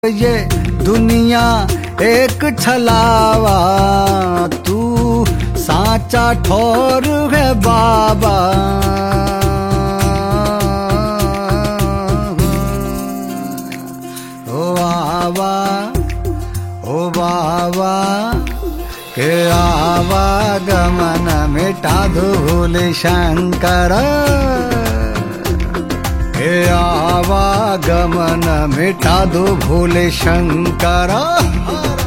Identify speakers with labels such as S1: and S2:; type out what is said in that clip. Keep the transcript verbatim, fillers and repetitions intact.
S1: ये दुनिया एक छलावा, तू साचा ठोर है बाबा। ओ आवा ओ बाबा के आवागमन मिटा धूल शंकर, हे आवागमन मिटा दो भोले शंकर।